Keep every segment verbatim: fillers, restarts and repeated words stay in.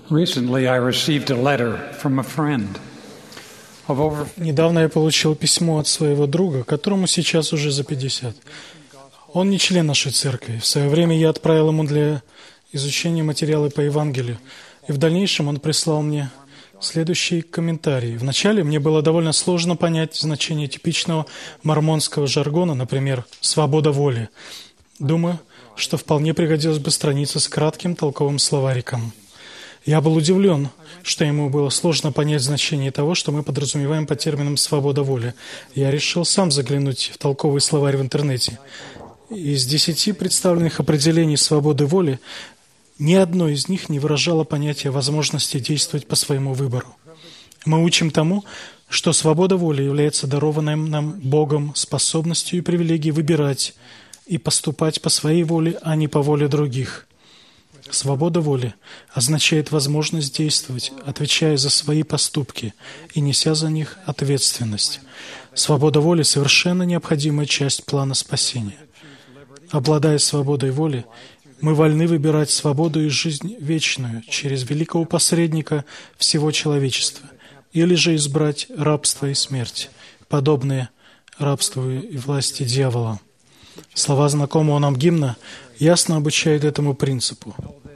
Recently, I received a letter from a friend of over... Недавно я получил письмо от своего друга, которому сейчас уже за пятьдесят. Он не член нашей церкви. В свое время я отправил ему для изучения материалы по Евангелию, и в дальнейшем он прислал мне следующие комментарии. Вначале мне было довольно сложно понять значение типичного мормонского жаргона, например, «свобода воли». Думаю, что вполне пригодилась бы страница с кратким толковым словариком. Я был удивлен, что ему было сложно понять значение того, что мы подразумеваем под термином «свобода воли». Я решил сам заглянуть в толковый словарь в интернете. Из десяти представленных определений свободы воли ни одно из них не выражало понятие возможности действовать по своему выбору. Мы учим тому, что свобода воли является дарованной нам Богом способностью и привилегией выбирать и поступать по своей воле, а не по воле других. Свобода воли означает возможность действовать, отвечая за свои поступки и неся за них ответственность. Свобода воли – совершенно необходимая часть плана спасения. Обладая свободой воли, мы вольны выбирать свободу и жизнь вечную через великого посредника всего человечества, или же избрать рабство и смерть, подобные рабству и власти дьявола. Слова знакомого нам гимна ясно обучают этому принципу.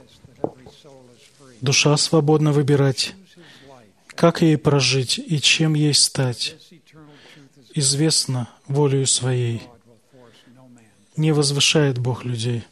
Душа свободна выбирать, как ей прожить и чем ей стать. Известно волею своей. Не возвышает Бог людей.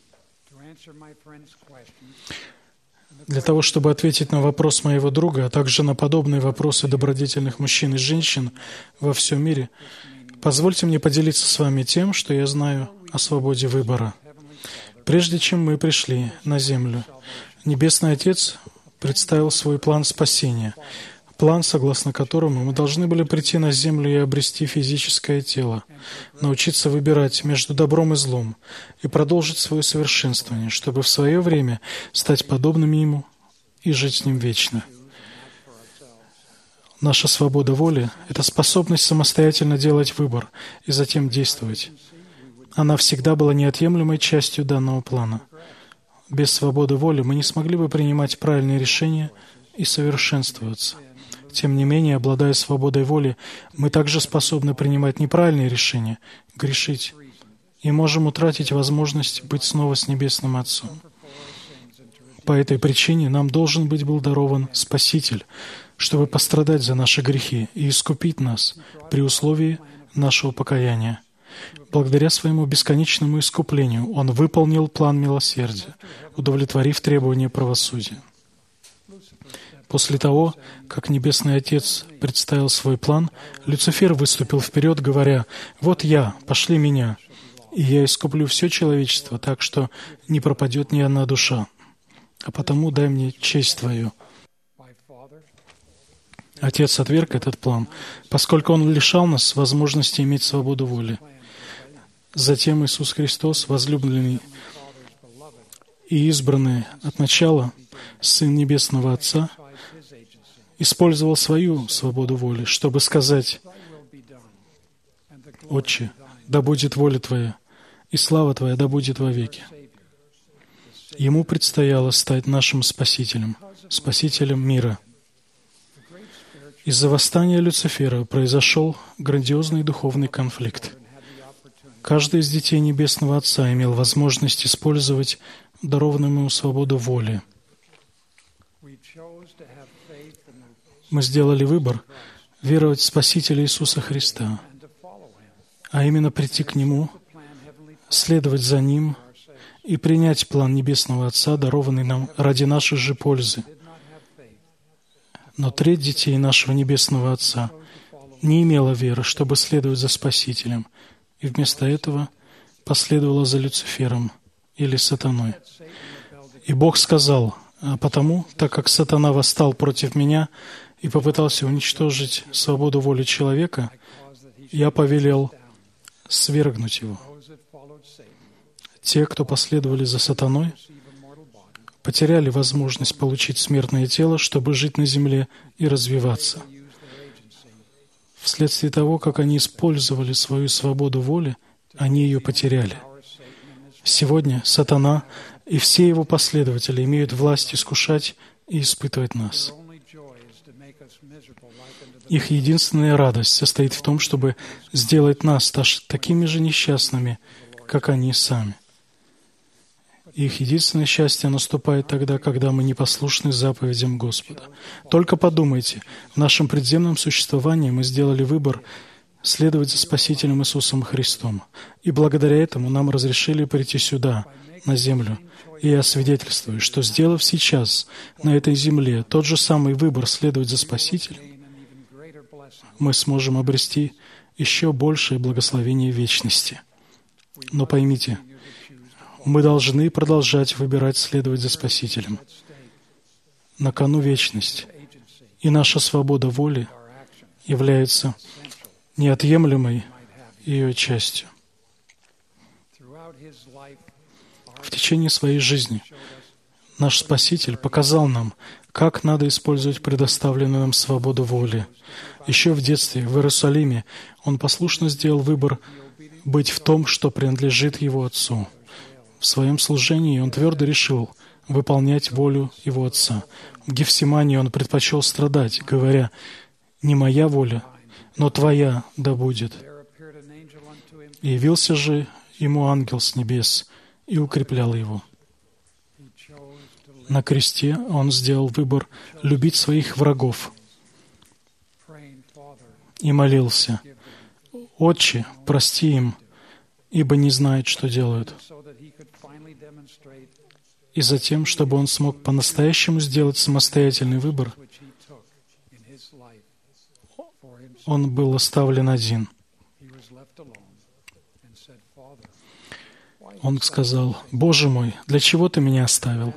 Для того, чтобы ответить на вопрос моего друга, а также на подобные вопросы добродетельных мужчин и женщин во всем мире, позвольте мне поделиться с вами тем, что я знаю о свободе выбора. Прежде чем мы пришли на землю, Небесный Отец представил свой план спасения, план, согласно которому мы должны были прийти на землю и обрести физическое тело, научиться выбирать между добром и злом и продолжить свое совершенствование, чтобы в свое время стать подобными Ему и жить с Ним вечно. Наша свобода воли — это способность самостоятельно делать выбор и затем действовать. Она всегда была неотъемлемой частью данного плана. Без свободы воли мы не смогли бы принимать правильные решения и совершенствоваться. Тем не менее, обладая свободой воли, мы также способны принимать неправильные решения, грешить, и можем утратить возможность быть снова с Небесным Отцом. По этой причине нам должен быть был дарован Спаситель, чтобы пострадать за наши грехи и искупить нас при условии нашего покаяния. Благодаря своему бесконечному искуплению Он выполнил план милосердия, удовлетворив требования правосудия. После того, как Небесный Отец представил свой план, Люцифер выступил вперед, говоря: «Вот я, пошли меня, и я искуплю все человечество, так что не пропадет ни одна душа. А потому дай мне честь Твою». Отец отверг этот план, поскольку Он лишал нас возможности иметь свободу воли. Затем Иисус Христос, возлюбленный и избранный от начала, Сын Небесного Отца, использовал свою свободу воли, чтобы сказать: «Отче, да будет воля Твоя, и слава Твоя да будет вовеки». Ему предстояло стать нашим Спасителем, Спасителем мира. Из-за восстания Люцифера произошел грандиозный духовный конфликт. Каждый из детей Небесного Отца имел возможность использовать дарованную ему свободу воли. Мы сделали выбор веровать в Спасителя Иисуса Христа, а именно прийти к Нему, следовать за Ним и принять план Небесного Отца, дарованный нам ради нашей же пользы. Но треть детей нашего Небесного Отца не имела веры, чтобы следовать за Спасителем, и вместо этого последовала за Люцифером или Сатаной. И Бог сказал: «А потому, так как Сатана восстал против Меня и попытался уничтожить свободу воли человека, Я повелел свергнуть его». Те, кто последовали за Сатаной, потеряли возможность получить смертное тело, чтобы жить на земле и развиваться. Вследствие того, как они использовали свою свободу воли, они ее потеряли. Сегодня Сатана и все его последователи имеют власть искушать и испытывать нас. Их единственная радость состоит в том, чтобы сделать нас такими же несчастными, как они сами. Их единственное счастье наступает тогда, когда мы непослушны заповедям Господа. Только подумайте, в нашем предземном существовании мы сделали выбор следовать за Спасителем Иисусом Христом. И благодаря этому нам разрешили прийти сюда, на землю. И я свидетельствую, что, сделав сейчас на этой земле тот же самый выбор следовать за Спасителем, мы сможем обрести еще большее благословение вечности. Но поймите, мы должны продолжать выбирать следовать за Спасителем. На кону вечность, и наша свобода воли является неотъемлемой ее частью. В течение своей жизни наш Спаситель показал нам, как надо использовать предоставленную нам свободу воли. Еще в детстве, в Иерусалиме, Он послушно сделал выбор быть в том, что принадлежит Его Отцу. В своем служении Он твердо решил выполнять волю Его Отца. В Гефсимании Он предпочел страдать, говоря: «Не моя воля, но Твоя да будет». И явился же Ему ангел с небес и укреплял Его. На кресте Он сделал выбор любить своих врагов и молился: «Отче, прости им, ибо не знают, что делают». И затем, чтобы Он смог по-настоящему сделать самостоятельный выбор, Он был оставлен один. Он сказал: «Боже мой, для чего Ты меня оставил?»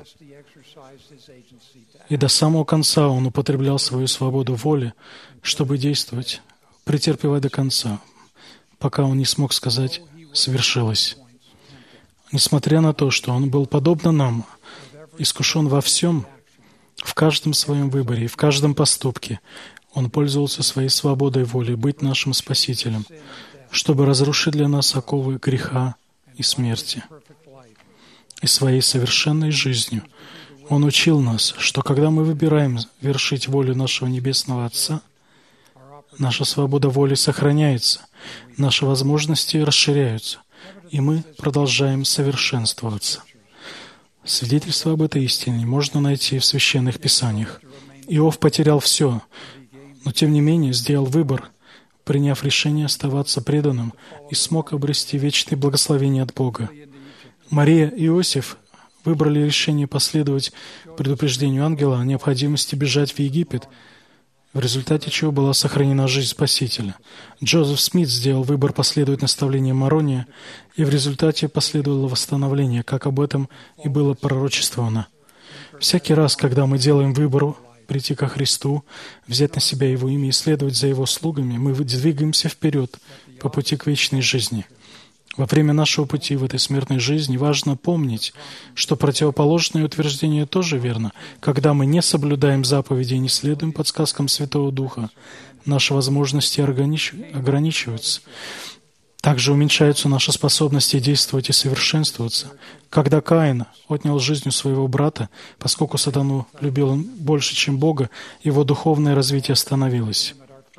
И до самого конца Он употреблял свою свободу воли, чтобы действовать, претерпевая до конца, пока Он не смог сказать: «Свершилось». Несмотря на то, что Он был подобно нам, искушен во всем, в каждом своем выборе и в каждом поступке, Он пользовался своей свободой воли быть нашим Спасителем, чтобы разрушить для нас оковы греха и смерти. И своей совершенной жизнью Он учил нас, что когда мы выбираем вершить волю нашего Небесного Отца, наша свобода воли сохраняется, наши возможности расширяются, и мы продолжаем совершенствоваться. Свидетельство об этой истине можно найти в Священных Писаниях. Иов потерял все, но тем не менее сделал выбор, приняв решение оставаться преданным, и смог обрести вечное благословение от Бога. Мария и Иосиф выбрали решение последовать предупреждению ангела о необходимости бежать в Египет, в результате чего была сохранена жизнь Спасителя. Джозеф Смит сделал выбор последовать наставлениям Морония, и в результате последовало восстановление, как об этом и было пророчествовано. Всякий раз, когда мы делаем выбор прийти ко Христу, взять на себя Его имя и следовать за Его слугами, мы двигаемся вперед по пути к вечной жизни. Во время нашего пути в этой смертной жизни важно помнить, что противоположное утверждение тоже верно. Когда мы не соблюдаем заповеди и не следуем подсказкам Святого Духа, наши возможности ограничиваются. Также уменьшаются наши способности действовать и совершенствоваться. Когда Каин отнял жизнь у своего брата, поскольку сатану любил он больше, чем Бога, его духовное развитие остановилось.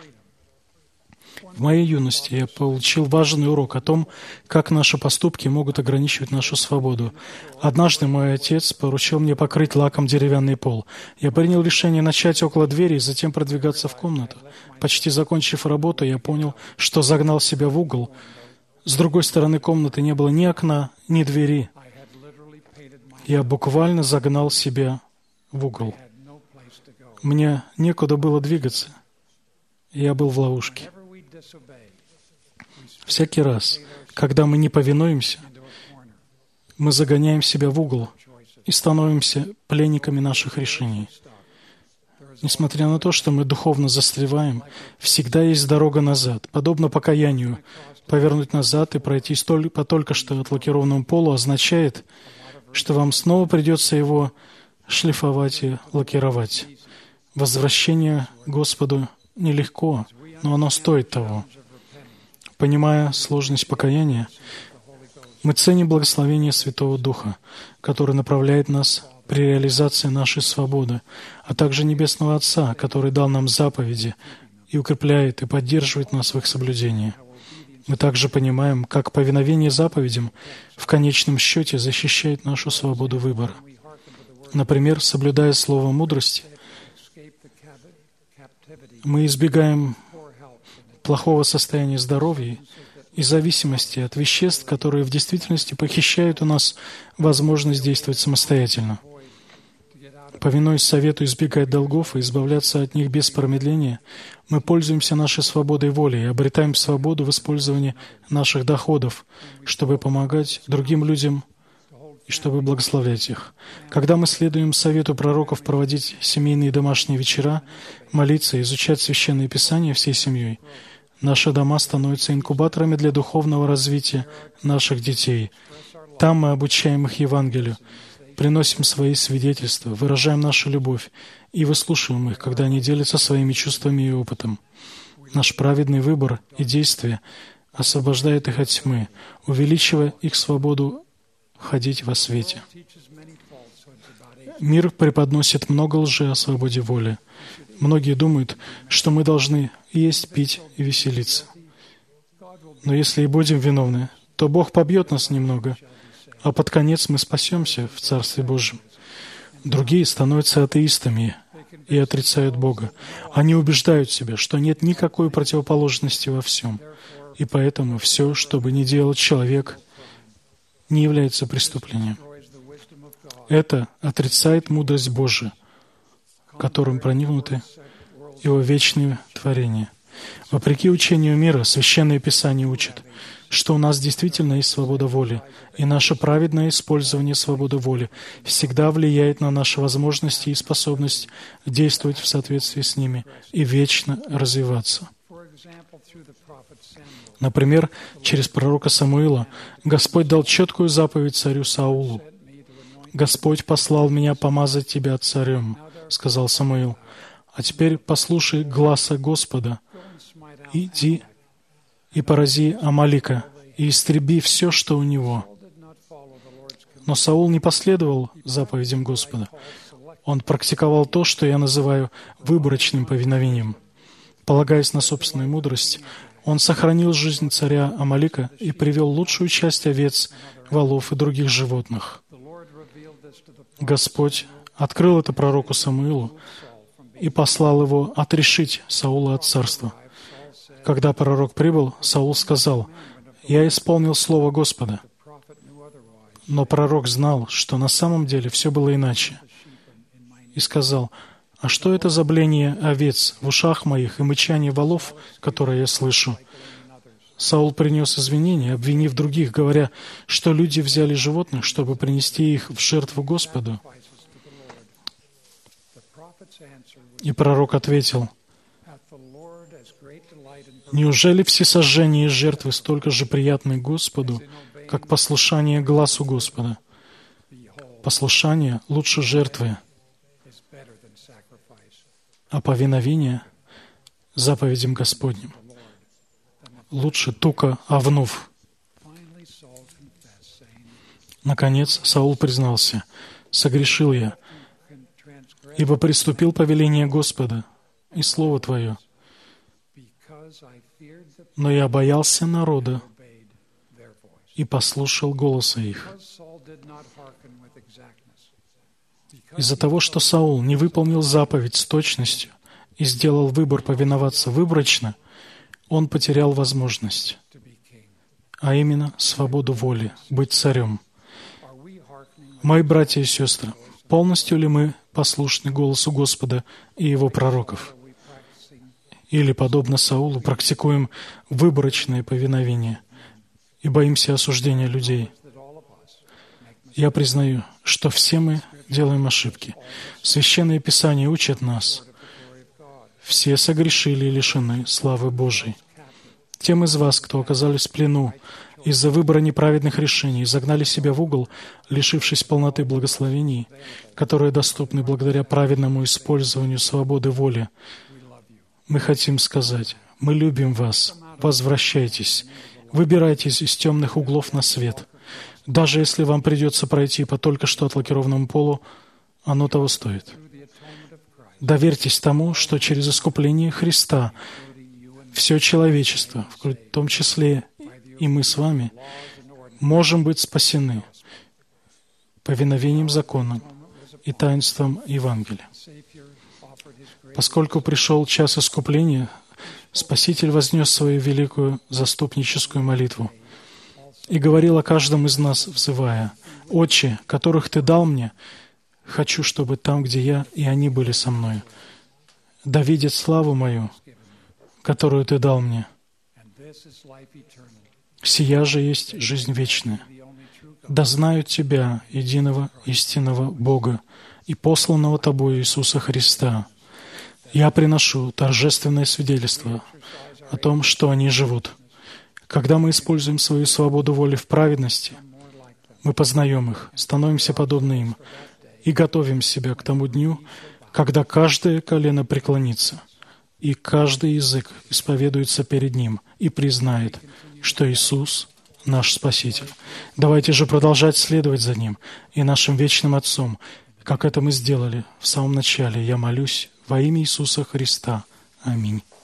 В моей юности я получил важный урок о том, как наши поступки могут ограничивать нашу свободу. Однажды мой отец поручил мне покрыть лаком деревянный пол. Я принял решение начать около двери и затем продвигаться в комнату. Почти закончив работу, я понял, что загнал себя в угол. С другой стороны комнаты не было ни окна, ни двери. Я буквально загнал себя в угол. Мне некуда было двигаться. Я был в ловушке. Всякий раз, когда мы не повинуемся, мы загоняем себя в угол и становимся пленниками наших решений. Несмотря на то, что мы духовно застреваем, всегда есть дорога назад. Подобно покаянию, повернуть назад и пройти столь, по только что отлакированному полу означает, что вам снова придется его шлифовать и лакировать. Возвращение к Господу нелегко, но оно стоит того. Понимая сложность покаяния, мы ценим благословение Святого Духа, который направляет нас при реализации нашей свободы, а также Небесного Отца, который дал нам заповеди и укрепляет и поддерживает нас в их соблюдении. Мы также понимаем, как повиновение заповедям в конечном счете защищает нашу свободу выбора. Например, соблюдая слово мудрости, мы избегаем плохого состояния здоровья и зависимости от веществ, которые в действительности похищают у нас возможность действовать самостоятельно. Повинуясь совету избегать долгов и избавляться от них без промедления, мы пользуемся нашей свободой воли и обретаем свободу в использовании наших доходов, чтобы помогать другим людям и чтобы благословлять их. Когда мы следуем совету пророков проводить семейные домашние вечера, молиться и изучать Священное Писание всей семьей, наши дома становятся инкубаторами для духовного развития наших детей. Там мы обучаем их Евангелию, приносим свои свидетельства, выражаем нашу любовь и выслушиваем их, когда они делятся своими чувствами и опытом. Наш праведный выбор и действие освобождает их от тьмы, увеличивая их свободу ходить во свете. Мир преподносит много лжи о свободе воли. Многие думают, что мы должны есть, пить и веселиться. Но если и будем виновны, то Бог побьет нас немного, а под конец мы спасемся в Царстве Божьем. Другие становятся атеистами и отрицают Бога. Они убеждают себя, что нет никакой противоположности во всем, и поэтому все, что бы ни делал человек, не является преступлением. Это отрицает мудрость Божию, которым проникнуты Его вечные творения. Вопреки учению мира, Священное Писание учит, что у нас действительно есть свобода воли, и наше праведное использование свободы воли всегда влияет на наши возможности и способность действовать в соответствии с ними и вечно развиваться. Например, через пророка Самуила Господь дал четкую заповедь царю Саулу. «Господь послал меня помазать тебя царем», — сказал Самуил. «А теперь послушай гласа Господа. Иди и порази Амалика, и истреби все, что у него». Но Саул не последовал заповедям Господа. Он практиковал то, что я называю выборочным повиновением. Полагаясь на собственную мудрость, он сохранил жизнь царя Амалика и привел лучшую часть овец, волов и других животных. Господь открыл это пророку Самуилу и послал его отрешить Саула от царства. Когда пророк прибыл, Саул сказал: «Я исполнил слово Господа». Но пророк знал, что на самом деле все было иначе, и сказал: «А что это за бление овец в ушах моих и мычание волов, которое я слышу?» Саул принес извинения, обвинив других, говоря, что люди взяли животных, чтобы принести их в жертву Господу. И пророк ответил: «Неужели всесожжение и жертвы столько же приятны Господу, как послушание гласу Господа? Послушание лучше жертвы, а повиновение заповедям Господним лучше тука овнов». Наконец Саул признался: «Согрешил я, ибо приступил повеление Господа и слово Твое. Но я боялся народа и послушал голоса их». Из-за того, что Саул не выполнил заповедь с точностью и сделал выбор повиноваться выборочно, он потерял возможность, а именно свободу воли, быть царем. Мои братья и сестры, полностью ли мы послушны голосу Господа и Его пророков? Или, подобно Саулу, практикуем выборочное повиновение и боимся осуждения людей? Я признаю, что все мы делаем ошибки. Священное Писание учит нас: все согрешили и лишены славы Божией. Тем из вас, кто оказались в плену из-за выбора неправедных решений, загнали себя в угол, лишившись полноты благословений, которые доступны благодаря праведному использованию свободы воли, мы хотим сказать: мы любим вас, возвращайтесь, выбирайтесь из темных углов на свет. Даже если вам придется пройти по только что отлакированному полу, оно того стоит. Доверьтесь тому, что через искупление Христа все человечество, в том числе и мы с вами, можем быть спасены повиновением законам и таинством Евангелия. Поскольку пришел час искупления, Спаситель вознес свою великую заступническую молитву и говорил о каждом из нас, взывая: «Отче, которых Ты дал мне, хочу, чтобы там, где я, и они были со мною. Да видят славу мою, которую Ты дал мне. Сия же есть жизнь вечная. Да знают Тебя, единого истинного Бога и посланного Тобою Иисуса Христа. Я приношу торжественное свидетельство о том, что они живут. Когда мы используем свою свободу воли в праведности, мы познаем их, становимся подобны им и готовим себя к тому дню, когда каждое колено преклонится, и каждый язык исповедуется перед Ним и признает, что Иисус — наш Спаситель. Давайте же продолжать следовать за Ним и нашим вечным Отцом, как это мы сделали в самом начале. Я молюсь во имя Иисуса Христа. Аминь.